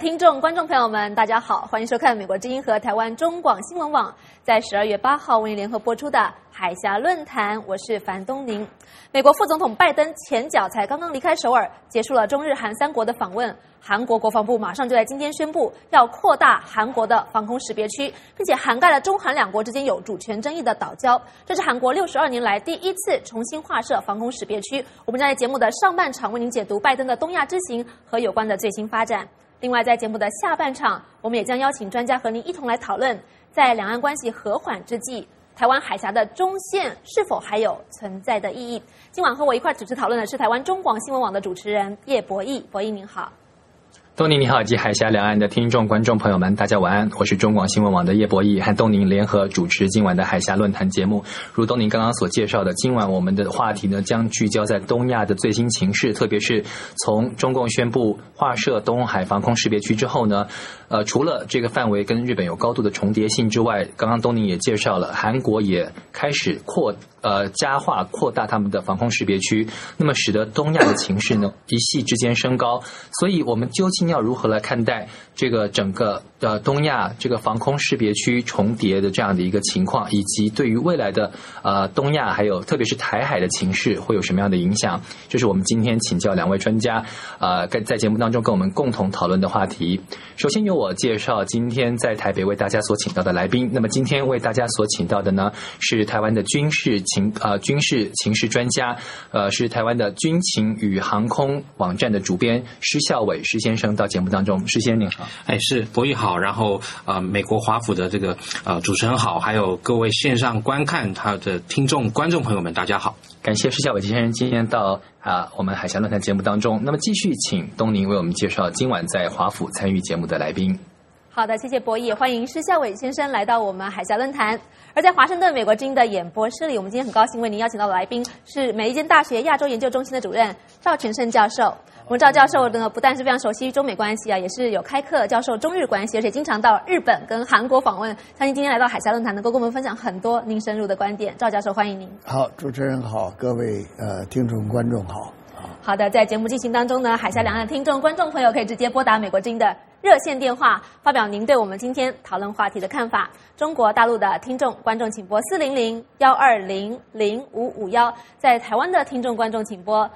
听众、观众朋友们，大家好，欢迎收看美国之音和台湾中广新闻网在12月8号为您联合播出的海峡论坛，我是樊东宁。美国副总统拜登前脚才刚刚离开首尔，结束了中日韩三国的访问。韩国国防部马上就在今天宣布，要扩大韩国的防空识别区，并且涵盖了中韩两国之间有主权争议的岛礁。这是韩国62年来第一次重新划设防空识别区。我们将在节目的上半场为您解读拜登的东亚之行和有关的最新发展。另外，在节目的下半场，我们也将邀请专家和您一同来讨论，在两岸关系和缓之际，台湾海峡的中线是否还有存在的意义？今晚和我一块主持讨论的是台湾中广新闻网的主持人叶博弈。博弈您好。 东宁你好，以及海峡两岸的听众观众朋友们，大家晚安，我是中广新闻网的叶博弈，和东宁联合主持今晚的海峡论坛节目。如东宁刚刚所介绍的，今晚我们的话题呢将聚焦在东亚的最新情势，特别是从中共宣布划设东海防空识别区之后呢，除了这个范围跟日本有高度的重叠性之外，刚刚东宁也介绍了，韩国也开始加化扩大他们的防空识别区，那么使得东亚的情势呢一夕之间升高。所以我们究竟要如何来看待这个整个东亚这个防空识别区重叠的这样的一个情况，以及对于未来的东亚还有特别是台海的情势会有什么样的影响？这是我们今天请教两位专家在节目当中跟我们共同讨论的话题。首先由我介绍今天在台北为大家所请到的来宾。那么今天为大家所请到的呢是台湾的军事情势专家，是台湾的军情与航空网站的主编施孝伟施先生到节目当中。施先生您好。 是博弈好，然后美国华府的这个主持人好，还有各位线上观看他的听众观众朋友们，大家好。 感谢施孝伟先生今天到我们海峡论坛节目当中。那么继续请东宁为我们介绍今晚在华府参与节目的来宾。 好的，谢谢博弈，欢迎施孝伟先生来到我们海峡论坛。而在华盛顿美国之音的演播室里，我们今天很高兴为您邀请到的来宾是美利坚大学亚洲研究中心的主任赵全胜教授。我们赵教授呢，不但是非常熟悉中美关系也是有开课教授中日关系，而且经常到日本跟韩国访问。相信今天来到海峡论坛，能够跟我们分享很多您深入的观点。赵教授，欢迎您。 好，主持人好，各位听众观众好。 好的，在节目进行当中呢，海峡两岸听众观众朋友可以直接拨打美国之音的热线电话，发表您对我们今天讨论话题的看法。中国大陆的听众观众请拨400-120-0551，在台湾的听众观众请拨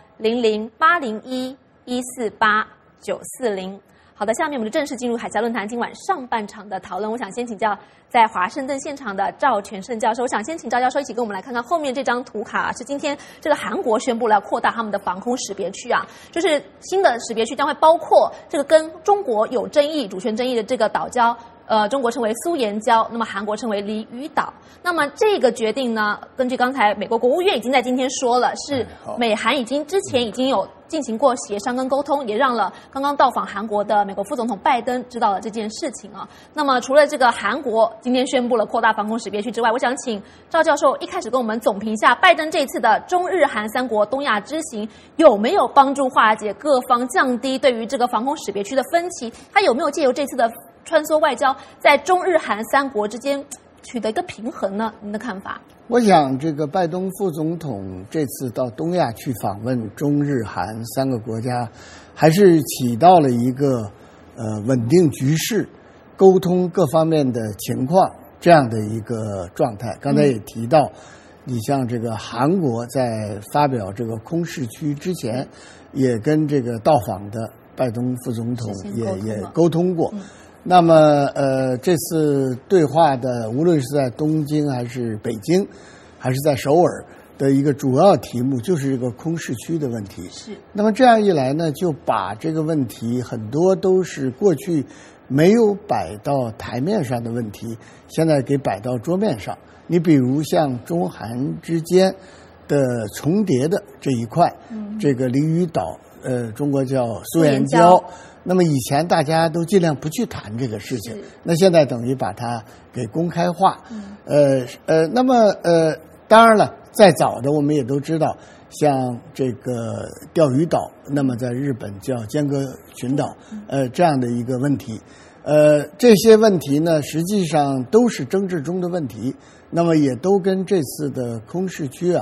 00-801-148-940。好的，下面我们就正式进入海峡论坛今晚上半场的讨论。我想先请教在华盛顿现场的赵全胜教授，我想先请赵教授一起跟我们来看看后面这张图卡，是今天这个韩国宣布了要扩大他们的防空识别区就是新的识别区将会包括这个跟中国有争议、主权争议的这个岛礁。中国称为苏岩礁，那么韩国称为鲤鱼岛。那么这个决定呢，根据刚才美国国务院已经在今天说了，是美韩之前已经有进行过协商跟沟通，也让了刚刚到访韩国的美国副总统拜登知道了这件事情那么除了这个韩国今天宣布了扩大防空识别区之外，我想请赵教授一开始跟我们总评一下拜登这次的中日韩三国东亚之行有没有帮助化解各方降低对于这个防空识别区的分歧，他有没有借由这次的穿梭外交在中日韩三国之间取得一个平衡呢？您的看法？ 我想这个拜登副总统这次到东亚去访问中日韩三个国家，还是起到了一个稳定局势、沟通各方面的情况这样的一个状态。刚才也提到，你像这个韩国在发表这个空识区之前，也跟这个到访的拜登副总统也沟通过。那么这次对话的无论是在东京还是北京还是在首尔的一个主要题目就是这个空识区的问题。 是。那么这样一来呢，就把这个问题很多都是过去没有摆到台面上的问题，现在给摆到桌面上。你比如像中韩之间的重叠的这一块，这个鲤鱼岛中国叫苏岩礁，那么以前大家都尽量不去谈这个事情，那现在等于把它给公开化。那么当然了，再早的我们也都知道，像这个钓鱼岛，那么在日本叫尖阁群岛，这样的一个问题。这些问题呢，实际上都是争执中的问题，那么也都跟这次的空识区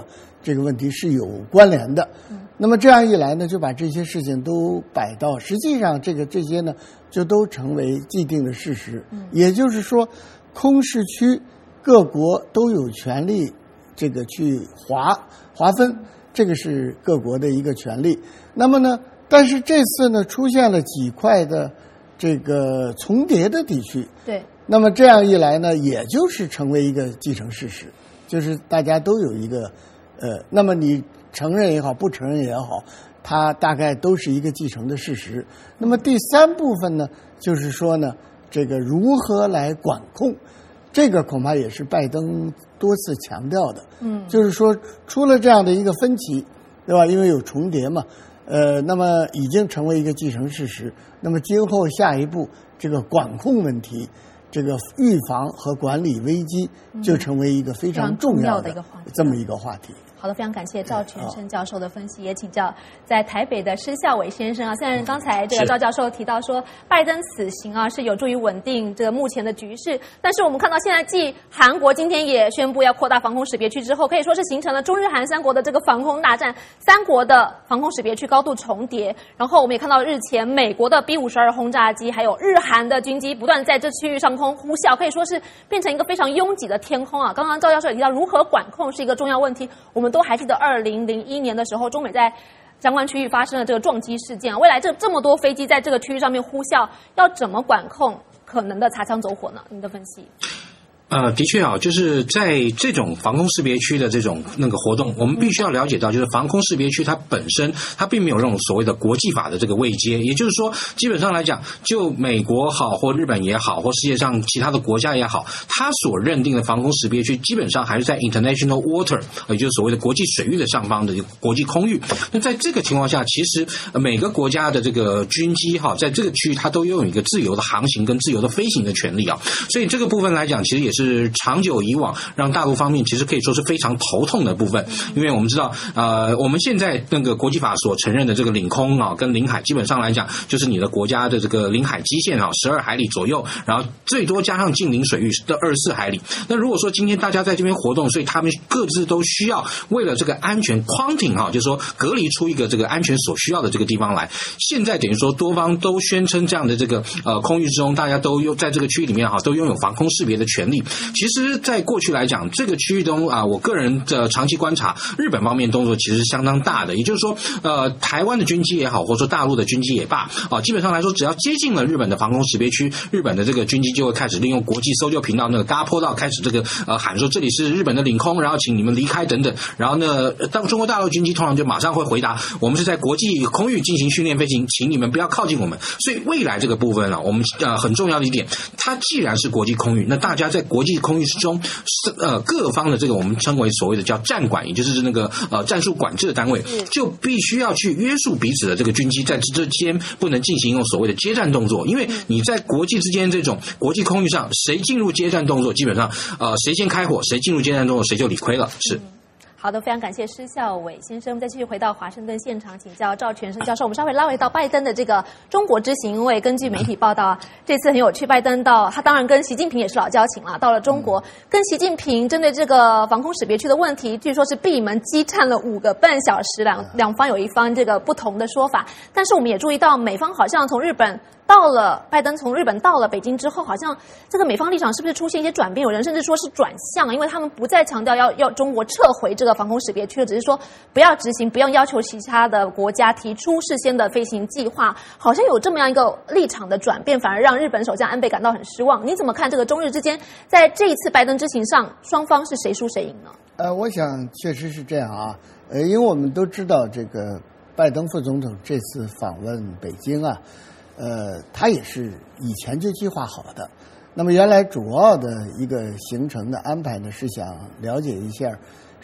这个问题是有关联的。那么这样一来呢，就把这些事情都摆到，实际上这些呢就都成为既定的事实。也就是说，空识区各国都有权利这个去划分，这个是各国的一个权利。那么呢，但是这次呢出现了几块的这个重叠的地区， 对， 那么这样一来呢，也就是成为一个既成事实，就是大家都有一个那么你承认也好，不承认也好，它大概都是一个既成的事实。那么第三部分呢，就是说呢，这个如何来管控，这个恐怕也是拜登多次强调的。就是说出了这样的一个分歧，对吧？因为有重叠嘛，那么已经成为一个既成事实。那么今后下一步这个管控问题，这个预防和管理危机，就成为一个非常重要的这么一个话题。 好的，非常感谢赵全胜教授的分析，也请教在台北的施孝伟先生啊。虽然刚才这个赵教授提到说拜登此行啊是有助于稳定这个目前的局势，但是我们看到现在继韩国今天也宣布要扩大防空识别区之后，可以说是形成了中日韩三国的这个防空大战，三国的防空识别区高度重叠。然后我们也看到日前美国的 B-52轰炸机还有日韩的军机不断在这区域上空呼啸，可以说是变成一个非常拥挤的天空啊。刚刚赵教授也提到如何管控是一个重要问题，我们都还记得2001年的时候，中美在相关区域发生了这个撞击事件啊。未来这么多飞机在这个区域上面呼啸，要怎么管控可能的擦枪走火呢？您的分析？ 的确啊，就是在这种防空识别区的这种那个活动，我们必须要了解到，就是防空识别区它本身它并没有这种所谓的国际法的这个位阶，也就是说，基本上来讲，就美国好或日本也好，或世界上其他的国家也好，它所认定的防空识别区基本上还是在 international water， 也就是所谓的国际水域的上方的国际空域。那在这个情况下，其实每个国家的这个军机哈，在这个区域它都拥有一个自由的航行跟自由的飞行的权利啊，所以这个部分来讲，其实也是长久以往让大陆方面其实可以说是非常头痛的部分，因为我们知道我们现在那个国际法所承认的这个领空啊跟领海，基本上来讲就是你的国家的这个领海基线啊12海里左右，然后最多加上近邻水域的24海里。那如果说今天大家在这边活动，所以他们各自都需要为了这个安全框就是说隔离出一个这个安全所需要的这个地方来。现在等于说多方都宣称这样的这个空域之中，大家都在这个区域里面都拥有防空识别的权利。其实在过去来讲，这个区域中我个人的长期观察，日本方面动作其实是相当大的。也就是说台湾的军机也好，或者说大陆的军机也罢基本上来说只要接近了日本的防空识别区，日本的这个军机就会开始利用国际搜救频道那个嘎坡道开始这个喊说这里是日本的领空，然后请你们离开等等。然后呢，当中国大陆军机通常就马上会回答，我们是在国际空域进行训练飞行，请你们不要靠近我们。所以未来这个部分我们很重要的一点，它既然是国际空域，那大家在国际空域之中各方的这个我们称为所谓的叫战管，也就是那个战术管制的单位，就必须要去约束彼此的这个军机在之间不能进行用所谓的接战动作，因为你在国际之间这种国际空域上，谁进入接战动作，基本上谁先开火，谁进入接战动作，谁就理亏了。是。 好的，非常感谢施孝伟先生。再继续回到华盛顿现场，请教赵全胜教授。我们稍微拉回到拜登的这个中国之行，因为根据媒体报道这次很有趣，拜登他当然跟习近平也是老交情了，到了中国跟习近平针对这个防空识别区的问题，据说是闭门激战了5个半小时，两方有一方这个不同的说法。但是我们也注意到，美方好像从日本拜登从日本到了北京之后，好像这个美方立场是不是出现一些转变？有人甚至说是转向，因为他们不再强调要中国撤回这个防空识别区了，只是说不要执行，不用要求其他的国家提出事先的飞行计划，好像有这么样一个立场的转变，反而让日本首相安倍感到很失望。你怎么看这个中日之间在这一次拜登之行上，双方是谁输谁赢呢？ 我想确实是这样啊，因为我们都知道这个拜登副总统这次访问北京他也是以前就计划好的。那么原来主要的一个行程的安排呢，是想了解一下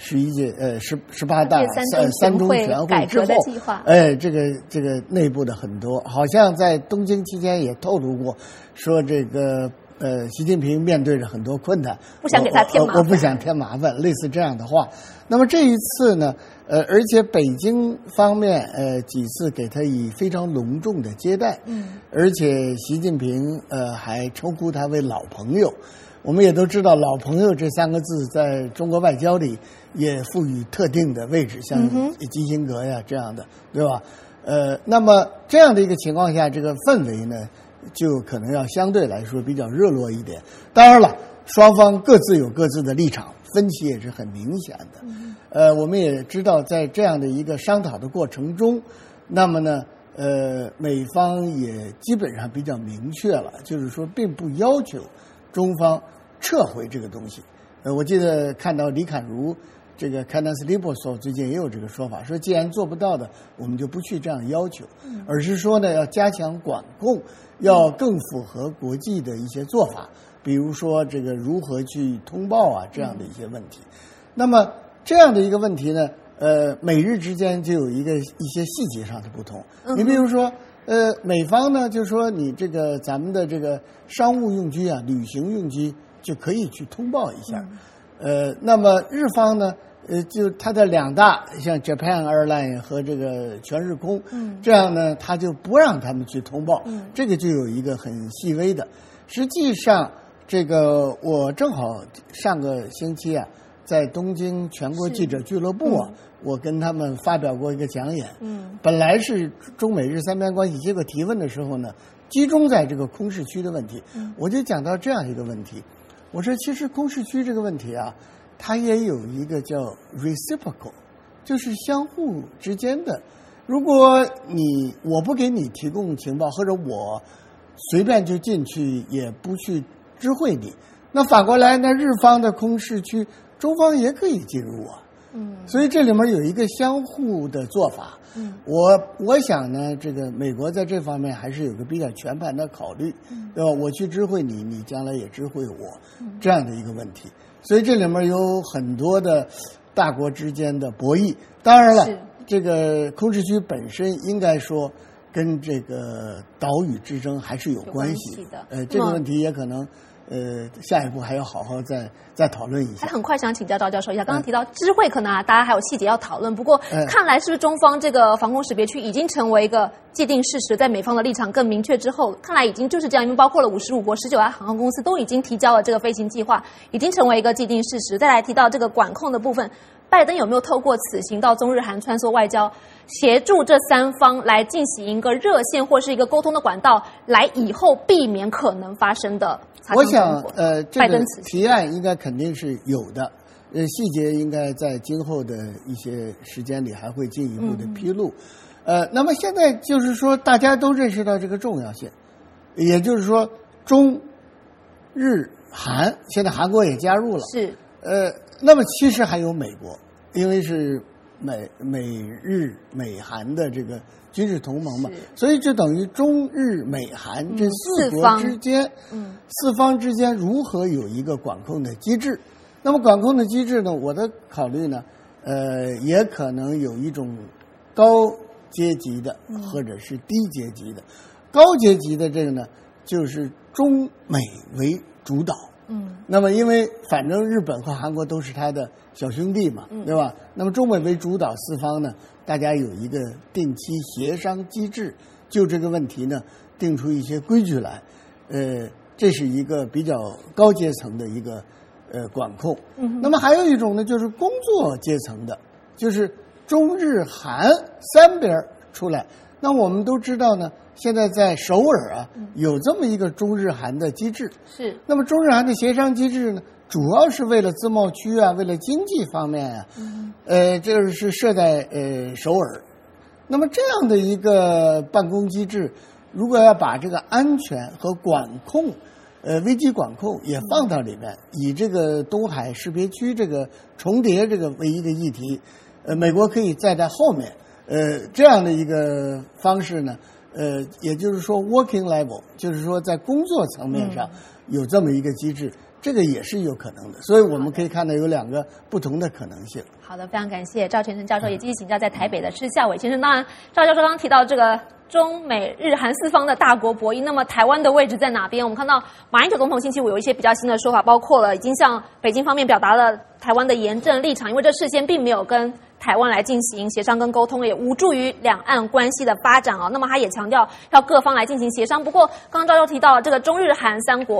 18大三中全会之后，这个内部的很多，好像在东京期间也透露过，说这个习近平面对着很多困难， 不想给他添麻烦， 我不想添麻烦，类似这样的话。那么这一次呢，而且北京方面几次给他以非常隆重的接待，而且习近平还称呼他为老朋友。 我们也都知道，老朋友这3个字在中国外交里也赋予特定的位置，像基辛格呀这样的，对吧？那么这样的一个情况下，这个氛围呢，就可能要相对来说比较热络一点。当然了，双方各自有各自的立场，分歧也是很明显的。我们也知道，在这样的一个商讨的过程中，那么呢，美方也基本上比较明确了，就是说并不要求中方撤回这个东西。我记得看到李侃如这个 Candace Liboso 最近也有这个说法，说既然做不到的，我们就不去这样要求，而是说呢要加强管控，要更符合国际的一些做法，比如说这个如何去通报啊这样的一些问题。那么这样的一个问题呢，美日之间就有一些细节上的不同。你比如说，美方呢就说你这个咱们的这个商务用机啊、旅行用机就可以去通报一下。那么日方呢，就它的2大像 Japan Airline 和这个全日空，这样呢，他就不让他们去通报，这个就有一个很细微的。实际上，这个我正好上个星期啊，在东京全国记者俱乐部啊，我跟他们发表过一个讲演。本来是中美日3边关系，结果提问的时候呢，集中在这个空识区的问题，我就讲到这样一个问题。我说，其实空识区这个问题啊，它也有一个叫 reciprocal， 就是相互之间的。如果我不给你提供情报，或者我随便就进去也不去知会你，那反过来，那日方的空识区，中方也可以进入啊。所以这里面有一个相互的做法。我想呢，这个美国在这方面还是有个比较全盘的考虑，对吧？我去知会你，你将来也知会我，这样的一个问题。所以这里面有很多的大国之间的博弈。当然了，这个空识区本身应该说跟这个岛屿之争还是有关系的。这个问题也可能。下一步还要好好再讨论一下。 还很快想请教赵教授一下，刚刚提到知会可能大家还有细节要讨论，不过看来是不是中方这个防空识别区已经成为一个既定事实，在美方的立场更明确之后，看来已经就是这样，因为包括了55国、19家航空公司都已经提交了这个飞行计划，已经成为一个既定事实。再来提到这个管控的部分，拜登有没有透过此行到中日韩穿梭外交，协助这3方来进行一个热线或是一个沟通的管道，来以后避免可能发生的？ 我想，这个提案应该肯定是有的，细节应该在今后的一些时间里还会进一步的披露。那么现在就是说，大家都认识到这个重要性，也就是说，中日韩现在韩国也加入了， 是。 那么其实还有美国，因为是美日美韩的这个军事同盟嘛，所以就等于中日美韩这4国之间，4方之间如何有一个管控的机制？那么管控的机制呢，我的考虑呢，也可能有一种高阶级的或者是低阶级的。高阶级的这个呢，就是中美为主导。那么因为反正日本和韩国都是他的小兄弟嘛，对吧？那么中美为主导4方呢，大家有一个定期协商机制，就这个问题呢定出一些规矩来。这是一个比较高阶层的一个管控。那么还有一种呢，就是工作阶层的，就是中日韩3边出来。那我们都知道呢，现在在首尔啊，有这么一个中日韩的机制。 是。那么中日韩的协商机制呢，主要是为了自贸区啊，为了经济方面啊，这个是设在首尔。那么这样的一个办公机制，如果要把这个安全和管控，危机管控也放到里面，以这个东海识别区这个重叠这个为一个议题，美国可以再在后面。这样的一个方式呢，也就是说 working level， 就是说在工作层面上有这么一个机制，这个也是有可能的。所以我们可以看到有2个不同的可能性。 好的，非常感谢赵全成教授，也继续请教在台北的施孝伟先生。当然，赵教授刚刚提到这个中美日韩4方的大国博弈，那么台湾的位置在哪边？我们看到马英九总统星期5有一些比较新的说法，包括了已经向北京方面表达了台湾的严正立场，因为这事先并没有跟台湾来进行协商跟沟通，也无助于两岸关系的发展哦。那么他也强调要各方来进行协商。不过刚刚赵教授提到了这个中日韩3国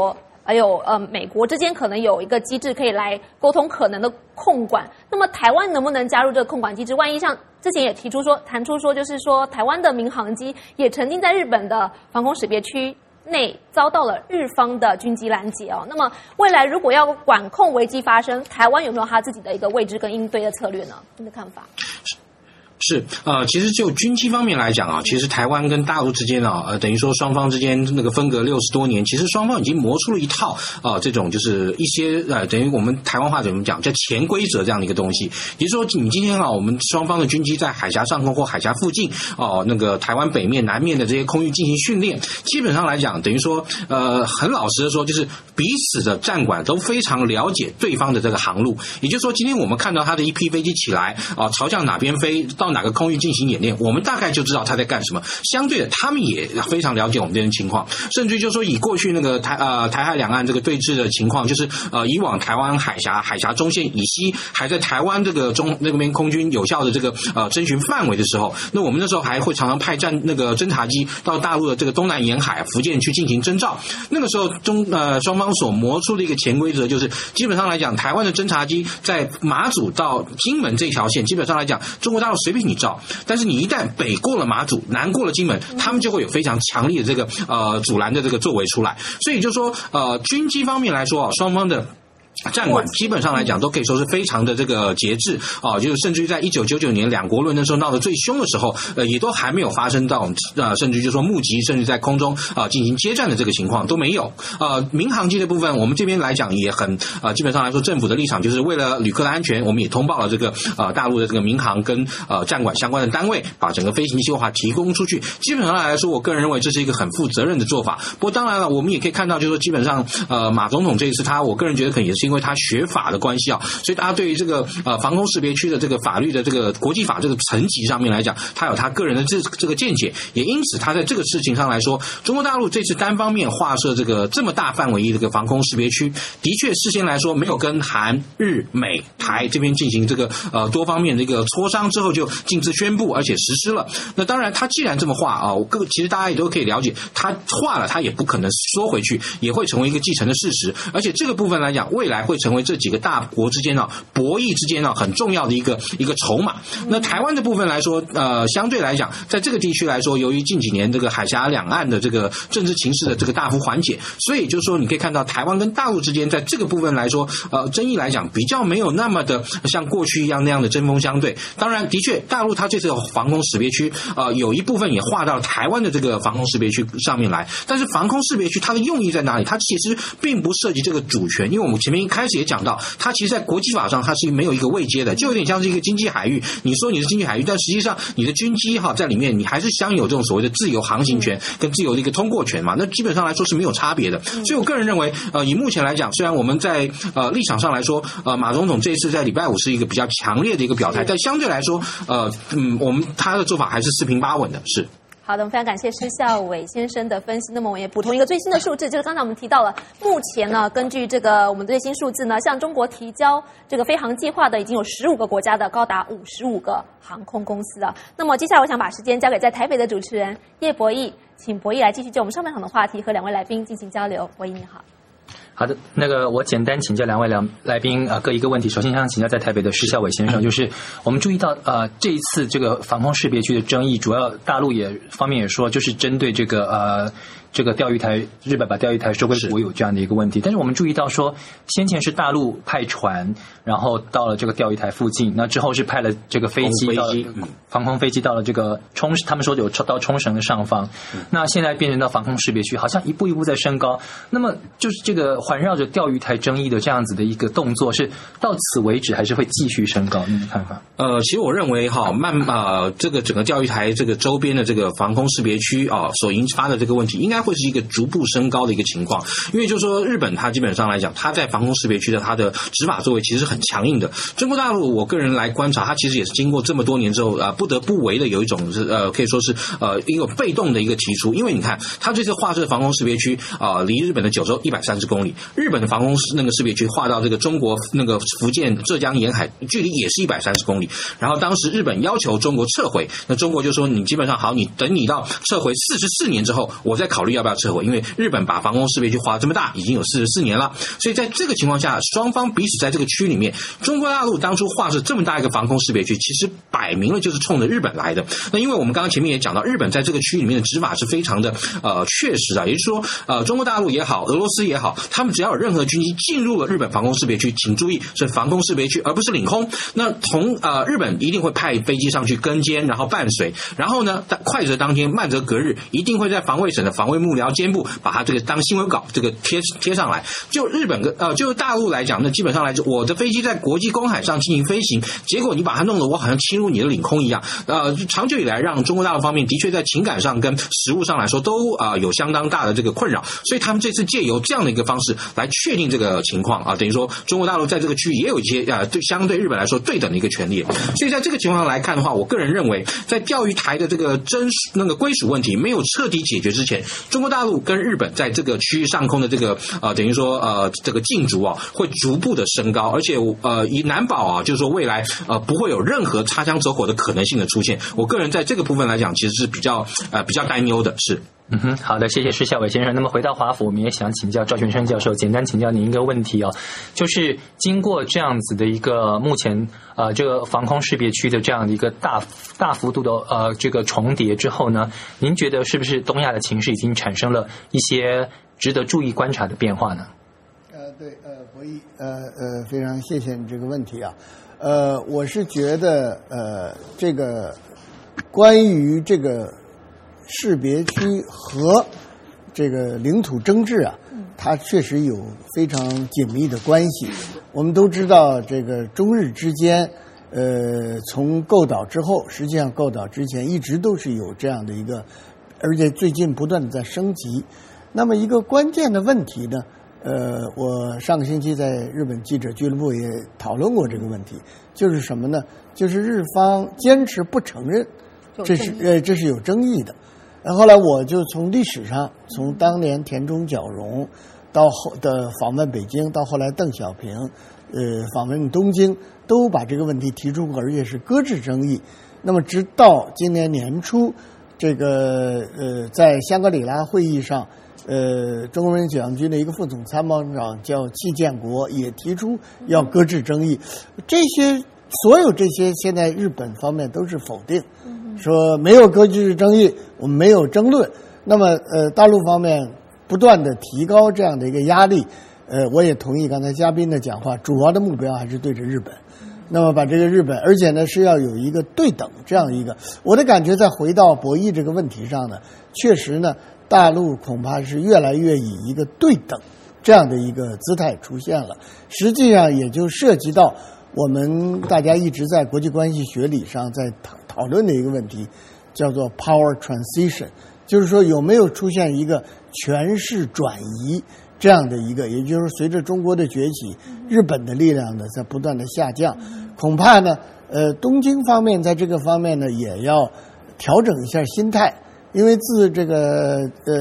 还有美国之间可能有一个机制可以来沟通可能的控管。那么台湾能不能加入这个控管机制？万一像之前也谈出说，就是说台湾的民航机也曾经在日本的防空识别区内遭到了日方的军机拦截哦。那么未来如果要管控危机发生，台湾有没有他自己的一个位置跟应对的策略呢？您的看法？ 是其实就军机方面来讲啊，其实台湾跟大陆之间啊，等于说双方之间那个分隔60多年，其实双方已经磨出了一套这种就是一些等于我们台湾话怎么讲叫潜规则这样的一个东西。也就是说，你今天我们双方的军机在海峡上空或海峡附近那个台湾北面、南面的这些空域进行训练，基本上来讲，等于说很老实的说，就是彼此的战管都非常了解对方的这个航路。也就是说，今天我们看到他的一批飞机起来朝向哪边飞，到哪个空域进行演练，我们大概就知道他在干什么。相对的，他们也非常了解我们这边情况，甚至就是说以过去那个台海两岸这个对峙的情况，就是以往台湾海峡中线以西还在台湾这个那边空军有效的这个侦巡范围的时候，那我们那时候还会常常派侦察机到大陆的这个东南沿海、福建去进行侦照。那个时候双方所磨出的一个潜规则就是，基本上来讲，台湾的侦察机在马祖到金门这条线，基本上来讲，中国大陆随便你照，但是你一旦北过了马祖，南过了金门，他们就会有非常强力的这个阻拦的这个作为出来。所以就说军机方面来说双方的战管基本上来讲都可以说是非常的这个节制就是甚至于在1999年两国论那时候闹得最凶的时候，也都还没有发生到甚至于就说目击，甚至在空中进行接战的这个情况都没有。民航机的部分，我们这边来讲也很基本上来说，政府的立场就是为了旅客的安全，我们也通报了这个大陆的这个民航跟战管相关的单位，把整个飞行计划提供出去。基本上来说，我个人认为这是一个很负责任的做法。不过当然了，我们也可以看到，就是说基本上马总统这一次我个人觉得可能也是因为他学法的关系所以大家对于这个防空识别区的这个法律的这个国际法这个层级上面来讲，他有他个人的这个见解，也因此他在这个事情上来说，中国大陆这次单方面划设这个这么大范围的这个防空识别区，的确事先来说没有跟韩、日、美、台这边进行这个多方面的一个磋商之后就径自宣布，而且实施了。那当然他既然这么划其实大家也都可以了解，他划了他也不可能缩回去，也会成为一个既成的事实。而且这个部分来讲，未来会成为这几个大国之间博弈之间很重要的一个筹码。那台湾的部分来说，相对来讲，在这个地区来说，由于近几年这个海峡两岸的这个政治情势的这个大幅缓解，所以就是说你可以看到台湾跟大陆之间在这个部分来说，争议来讲比较没有那么的像过去一样那样的针锋相对。当然，的确大陆它这次的防空识别区有一部分也划到了台湾的这个防空识别区上面来，但是防空识别区它的用意在哪里？它其实并不涉及这个主权，因为我们前面一开始也讲到，它其实在国际法上它是没有一个位阶的，就有点像是一个经济海域。你说你是经济海域，但实际上你的军机在里面，你还是享有这种所谓的自由航行权跟自由的一个通过权嘛，那基本上来说是没有差别的。所以我个人认为以目前来讲，虽然我们在立场上来说马总统这一次在礼拜五是一个比较强烈的一个表态，但相对来说他的做法还是四平八稳的。是好的，我们非常感谢施孝伟先生的分析。那么我也补充一个最新的数字，就是刚才我们提到了，目前呢，根据这个我们最新数字呢，向中国提交这个飞航计划的已经有15个国家的高达55个航空公司啊。那么接下来我想把时间交给在台北的主持人叶博弈，请博弈来继续就我们上半场的话题和两位来宾进行交流。博弈你好。 好的，我简单请教两位来宾各一个问题。首先想请教在台北的施孝伟先生，就是我们注意到这一次这个防空识别区的争议，主要大陆方面也说，就是针对这个钓鱼台，日本把钓鱼台收归国有这样的一个问题。但是我们注意到说，先前是大陆派船，然后到了这个钓鱼台附近，那之后是派了这个防空飞机到了这个他们说有到冲绳的上方，那现在变成到防空识别区，好像一步一步在升高。那么就是这个环绕着钓鱼台争议的这样子的一个动作，是到此为止，还是会继续升高？你的看法？ 其实我认为这个整个钓鱼台这个周边的这个防空识别区所引发的这个问题，应该会是一个逐步升高的一个情况。因为就是说日本它基本上来讲，它在防空识别区的它的执法作为其实是很强硬的。中国大陆我个人来观察，它其实也是经过这么多年之后不得不为的有一种可以说是一个被动的一个提出。因为你看它这次划设防空识别区离日本的九州130公里， 里，日本的防空那个识别区划到这个中国那个福建浙江沿海，距离也是130公里。然后当时日本要求中国撤回，那中国就说你基本上好，你等你到撤回44年之后，我再考虑要不要撤回，因为日本把防空识别区划这么大，已经有44年了。所以在这个情况下，双方彼此在这个区里面，中国大陆当初划是这么大一个防空识别区，其实摆明了就是冲着日本来的。那因为我们刚刚前面也讲到，日本在这个区里面的执法是非常的确实啊，也就是说中国大陆也好，俄罗斯也好，他们只要有任何军机进入了日本防空识别区，请注意是防空识别区，而不是领空。那日本一定会派飞机上去跟监，然后伴随，然后呢，快则当天，慢则隔日，一定会在防卫省的防卫幕僚监部把它这个当新闻稿这个贴上来。就日本就大陆来讲，那基本上来讲，我的飞机在国际公海上进行飞行，结果你把它弄得我好像侵入你的领空一样。长久以来，让中国大陆方面的确在情感上跟实务上来说都有相当大的这个困扰，所以他们这次借由这样的一个方式来确定这个情况啊，等于说中国大陆在这个区域也有一些相对日本来说对等的一个权利。所以在这个情况来看的话，我个人认为，在钓鱼台的这个那个归属问题没有彻底解决之前，中国大陆跟日本在这个区域上空的这个等于说这个竞逐啊，会逐步的升高，而且以难保啊，就是说未来不会有任何擦枪走火的可能性的出现。我个人在这个部分来讲，其实是比较担忧的，是。 好的，谢谢施孝伟先生。那么回到华府，我们也想请教赵全生教授，简单请教您一个问题哦，就是经过这样子的一个目前这个防空识别区的这样的一个大幅度的这个重叠之后呢，您觉得是不是东亚的情势已经产生了一些值得注意观察的变化呢？ 对，博弈，非常谢谢你这个问题啊。我是觉得这个关于这个识别区和这个领土争执啊，它确实有非常紧密的关系。我们都知道，这个中日之间，从构岛之后，实际上构岛之前一直都是有这样的一个，而且最近不断的在升级。那么一个关键的问题呢，我上个星期在日本记者俱乐部也讨论过这个问题，就是什么呢？就是日方坚持不承认，这是有争议的。后来我就从历史上，从当年田中角荣到后的访问北京，到后来邓小平访问东京，都把这个问题提出过，而且是搁置争议。那么直到今年年初，这个在香格里拉会议上，中国人民解放军的一个副总参谋长叫戚建国也提出要搁置争议。所有这些现在日本方面都是否定，说没有搁置争议，我们没有争论。那么大陆方面不断的提高这样的一个压力，我也同意刚才嘉宾的讲话，主要的目标还是对着日本。那么把这个日本，而且呢是要有一个对等这样一个，我的感觉再回到博弈这个问题上呢，确实呢大陆恐怕是越来越以一个对等这样的一个姿态出现了，实际上也就涉及到我们大家一直在国际关系学理上在讨论的一个问题，叫做 power transition， 就是说有没有出现一个权势转移这样的一个，也就是随着中国的崛起，日本的力量呢在不断的下降，恐怕呢东京方面在这个方面呢也要调整一下心态，因为自这个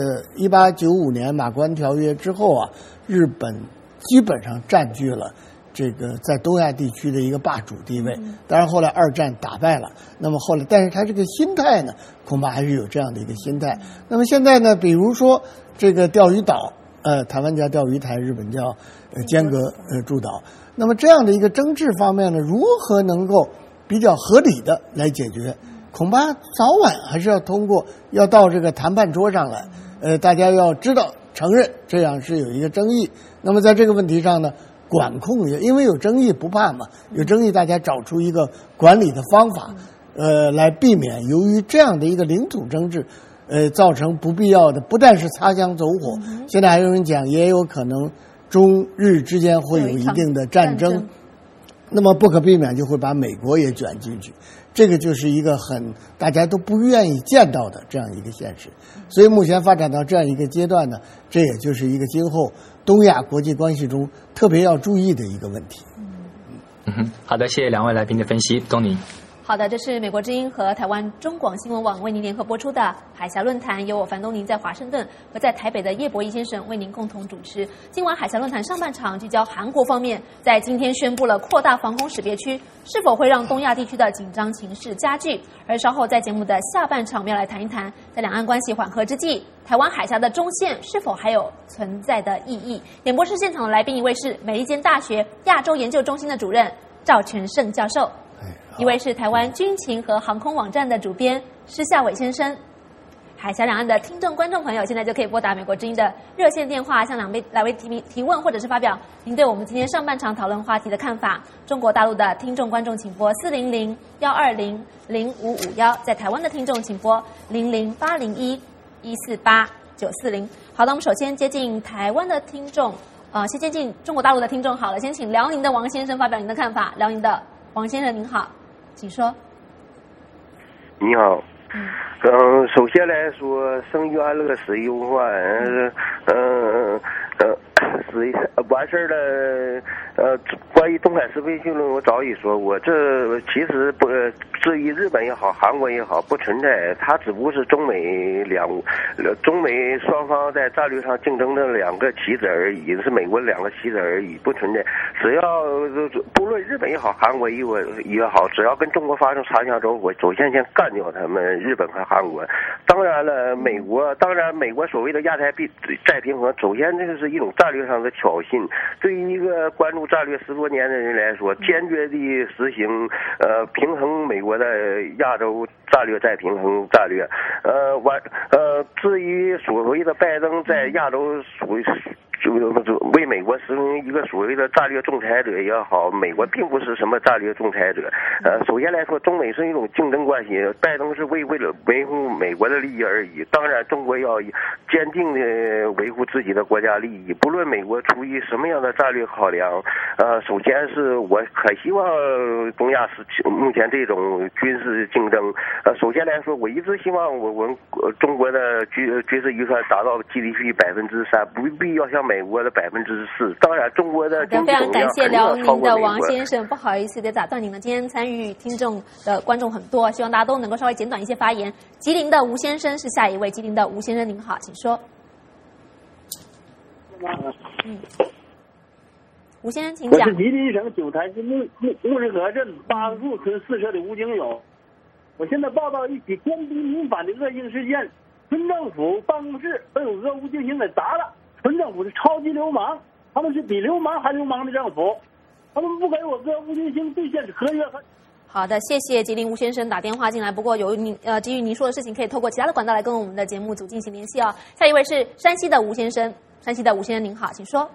1895年马关条约之后啊，日本基本上占据了这个在东亚地区的一个霸主地位，当然后来二战打败了，那么后来但是他这个心态呢恐怕还是有这样的一个心态。那么现在呢，比如说这个钓鱼岛，台湾叫钓鱼台，日本叫尖阁诸岛，那么这样的一个争执方面呢，如何能够比较合理的来解决，恐怕早晚还是要到这个谈判桌上来，大家要知道承认这样是有一个争议。那么在这个问题上呢，管控，因为有争议不怕嘛，有争议大家找出一个管理的方法，来避免由于这样的一个领土争执，造成不必要的，不但是擦枪走火，现在还有人讲也有可能中日之间会有一定的战争，那么不可避免就会把美国也卷进去，这个就是一个大家都不愿意见到的这样一个现实。所以目前发展到这样一个阶段呢，这也就是一个今后东亚国际关系中特别要注意的一个问题。 好的，谢谢两位来宾的分析。东宁。 好的，这是美国之音和台湾中广新闻网为您联合播出的海峡论坛，由我樊东宁在华盛顿和在台北的叶博弈先生为您共同主持。今晚海峡论坛上半场聚焦韩国方面，在今天宣布了扩大防空识别区，是否会让东亚地区的紧张情势加剧？而稍后在节目的下半场，我们要来谈一谈，在两岸关系缓和之际，台湾海峡的中线是否还有存在的意义？演播室现场的来宾一位是美利坚大学亚洲研究中心的主任赵全胜教授。一位是台湾军情和航空网站的主编施孝伟先生。海峡两岸的听众观众朋友，现在就可以拨打美国之音的热线电话，向两位提问，或者是发表您对我们今天上半场讨论话题的看法。中国大陆的听众观众请拨400-120-0551，在台湾的听众请拨00801-148-940。好的，我们首先接近台湾的听众，先接近中国大陆的听众好了，先请辽宁的王先生发表您的看法。辽宁的王先生您好，请说。 你好，首先来说，生于安乐，死于忧患，完事儿了。关于东海识别区论，我早已说过，这其实不至于日本也好，韩国也好，不存在，它只不过是中美双方在战略上竞争的两个棋子而已，是美国两个棋子而已，不存在。只要不论日本也好，韩国也好，只要跟中国发生擦枪走火，首先干掉他们日本和韩国。当然了，美国所谓的亚太再平衡，首先这个是一种战略上的挑衅。对于一个关注战略10多年的人来说，坚决地实行平衡美国的亚洲战略再平衡战略。至于所谓的拜登在亚洲为美国实行一个所谓的战略仲裁者也好，美国并不是什么战略仲裁者。首先来说，中美是一种竞争关系，拜登是为了维护美国的利益而已。当然，中国要坚定的维护自己的国家利益，不论美国出于什么样的战略考量。首先是我很希望东亚目前这种军事竞争。首先来说，我一直希望我们中国的军事预算达到 GDP 3%，不必要像美国的4%。当然，中国的经济非常感谢辽宁的王生。 先生，不好意思得打断您了。今天参与听众的观众很多，希望大家都能够稍微简短一些发言。吉林的吴先生是下一位，吉林的吴先生您好，请说。吴先生请讲。 我是吉林省九台市木日河镇八树村4社的吴景友。我现在报道一起官逼民反的恶性事件，村政府办公室被我俄乌进行给砸了。村政府是超级流氓，他们是比流氓还流氓的政府，他们不给我俄乌进行兑现合约。 好的，谢谢吉林吴先生打电话进来。不过基于您说的事情，可以透过其他的管道来跟我们的节目组进行联系哦。下一位是山西的吴先生，山西的吴先生您好，请说。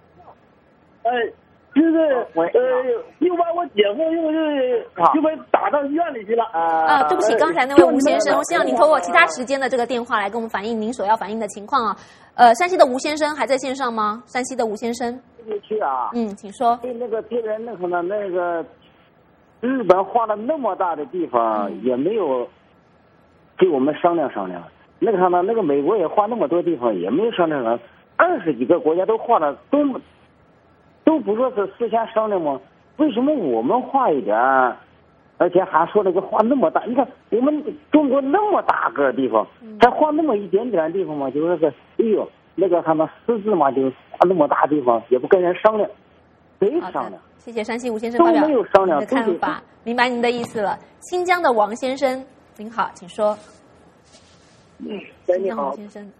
就是又把我姐夫就被打到医院里去了。 对不起，刚才那位吴先生，我希望您通过其他时间的这个电话来跟我们反映您所要反映的情况啊。山西的吴先生还在线上吗？山西的吴先生， 去啊， 请说。 那个别人那个日本划了那么大的地方，也没有给我们商量商量。那个美国也划那么多地方，也没有商量商量。20几个国家都划了，都不说是事先商量吗？为什么我们划一点，而且还说那个划那么大？你看我们中国那么大个地方，才划那么一点点地方嘛，就说是那个他们私自嘛，就划那么大地方，也不跟人商量，谁商量？ 谢谢山西吴先生发表您的看法，明白您的意思了。新疆的王先生您好，请说。 你好， 王先生。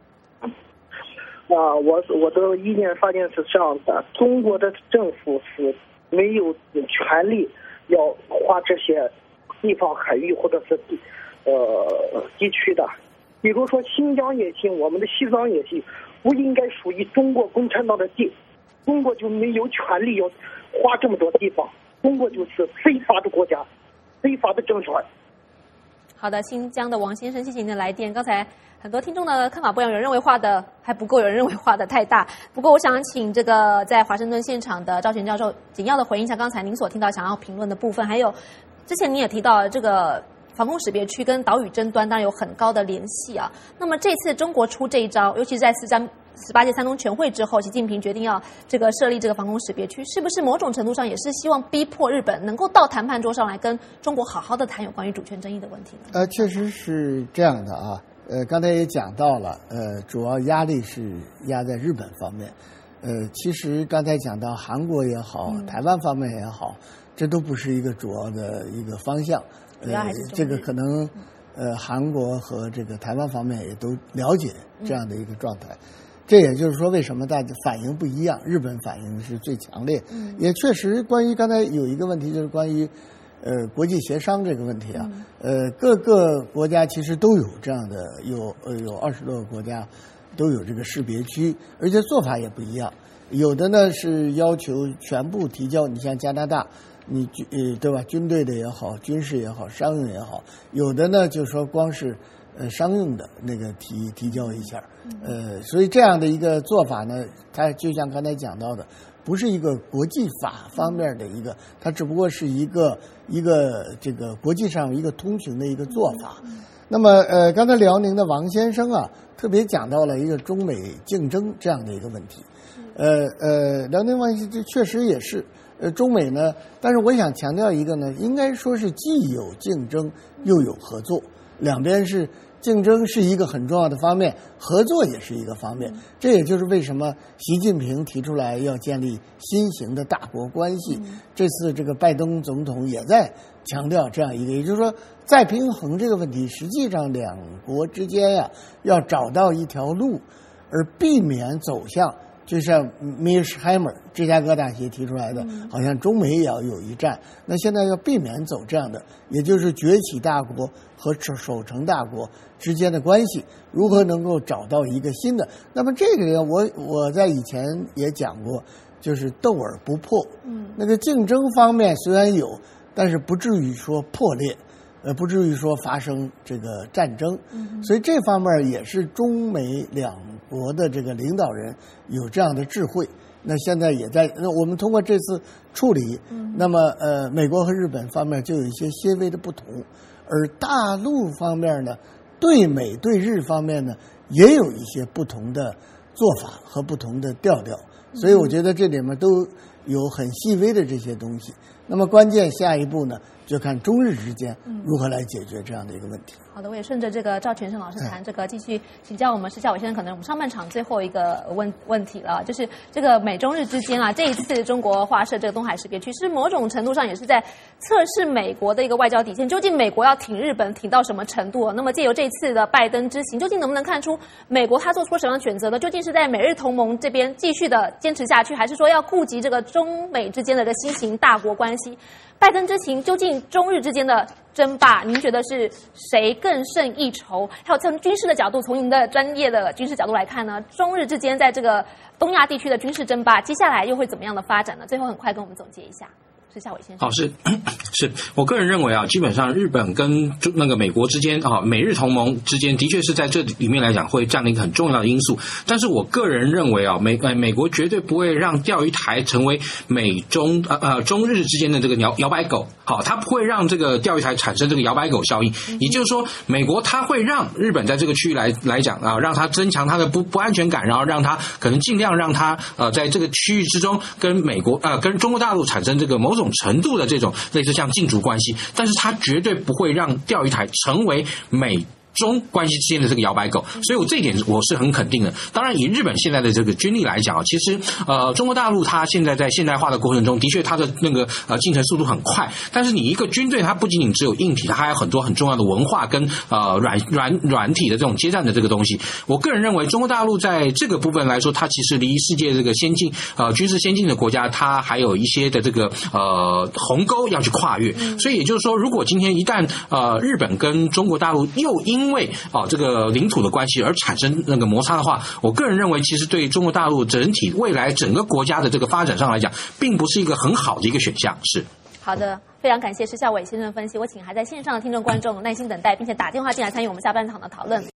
我的意见发言是这样的：中国的政府是没有权利要划这些地方海域或者是地区的，比如说新疆也行，我们的西藏也行，不应该属于中国共产党的地，中国就没有权利要划这么多地方，中国就是非法的国家，非法的政权。 好的，新疆的王先生，谢谢您的来电。刚才很多听众的看法不一样，有人认为画的还不够，有人认为画的太大。不过我想请这个在华盛顿现场的赵全教授简要的回应一下刚才您所听到想要评论的部分，还有之前您也提到这个防空识别区跟岛屿争端当然有很高的联系啊。那么这次中国出这一招，尤其是在 18届三中全会之后，习近平决定要这个设立这个防空识别区，是不是某种程度上也是希望逼迫日本能够到谈判桌上来跟中国好好的谈有关于主权争议的问题呢？ 确实是这样的啊。刚才也讲到了，主要压力是压在日本方面。其实刚才讲到韩国也好，台湾方面也好，这都不是一个主要的一个方向。 主要还是这个可能韩国和这个台湾方面也都了解这样的一个状态。这也就是说，为什么大家反应不一样？日本反应是最强烈。也确实，关于刚才有一个问题，就是关于国际协商这个问题啊。各个国家其实都有这样的，有20多个国家都有这个识别区，而且做法也不一样。有的呢是要求全部提交，你像加拿大，你对吧？军队的也好，军事也好，商用也好，有的呢就说光是商用的那个提交一下。所以这样的一个做法呢，它就像刚才讲到的，不是一个国际法方面的一个，它只不过是一个这个国际上一个通行的一个做法。那么刚才辽宁的王先生啊，特别讲到了一个中美竞争这样的一个问题。辽宁王先生确实也是中美呢，但是我想强调一个呢，应该说是既有竞争又有合作，两边是竞争是一个很重要的方面，合作也是一个方面。这也就是为什么习近平提出来要建立新型的大国关系。这次这个拜登总统也在强调这样一个，也就是说再平衡这个问题，实际上两国之间呀，要找到一条路，而避免走向就像Mearsheimer芝加哥大学提出来的，好像中美也要有一战。那现在要避免走这样的，也就是崛起大国和守成大国之间的关系，如何能够找到一个新的？那么这个呢，我在以前也讲过，就是斗而不破。那个竞争方面虽然有，但是不至于说破裂。不至于说发生这个战争。所以这方面也是中美两国的这个领导人有这样的智慧。那现在也在，那我们通过这次处理，那么美国和日本方面就有一些些微的不同，而大陆方面呢，对美对日方面呢也有一些不同的做法和不同的调调。所以我觉得这里面都有很细微的这些东西。那么关键下一步呢，就看中日之间如何来解决这样的一个问题。 好的，我也顺着这个赵全胜老师谈这个，继续请教我们施孝伟先生，可能我们上半场最后一个问题了，就是这个美中日之间啊，这一次中国划设这个东海识别区，是某种程度上也是在测试美国的一个外交底线，究竟美国要挺日本挺到什么程度？那么借由这次的拜登之行，究竟能不能看出美国他做出什么样的选择呢？究竟是在美日同盟这边继续的坚持下去，还是说要顾及这个中美之间的一个新型大国关系？拜登之行究竟中日之间的争霸，您觉得是谁更胜一筹？还有从军事的角度，从您的专业的军事角度来看呢，中日之间在这个东亚地区的军事争霸，接下来又会怎么样的发展呢？最后很快跟我们总结一下。施孝伟先生。 好，是我个人认为啊，基本上日本跟那个美国之间啊，美日同盟之间的确是在这里面来讲会占了一个很重要的因素。但是我个人认为啊，美国绝对不会让钓鱼台成为中日之间的这个摇摆狗。好，它不会让这个钓鱼台产生这个摇摆狗效应。也就是说，美国它会让日本在这个区域来讲啊，让它增强它的不安全感，然后让它可能尽量让它在这个区域之中跟美国跟中国大陆产生这个某种程度的这种类似像竞逐关系，但是它绝对不会让钓鱼台成为美中关系之间的这个摇摆狗，所以我这一点我是很肯定的。当然，以日本现在的这个军力来讲，其实中国大陆它现在在现代化的过程中，的确它的那个进程速度很快。但是你一个军队，它不仅仅只有硬体，它还有很多很重要的文化跟软体的这种接战的这个东西。我个人认为，中国大陆在这个部分来说，它其实离世界这个先进军事先进的国家，它还有一些的这个鸿沟要去跨越。所以也就是说，如果今天一旦日本跟中国大陆又因为这个领土的关系而产生那个摩擦的话，我个人认为其实对中国大陆整体未来整个国家的这个发展上来讲，并不是一个很好的一个选项。是好的，非常感谢施孝伟先生分析。我请还在线上的听众观众耐心等待，并且打电话进来参与我们下半场的讨论。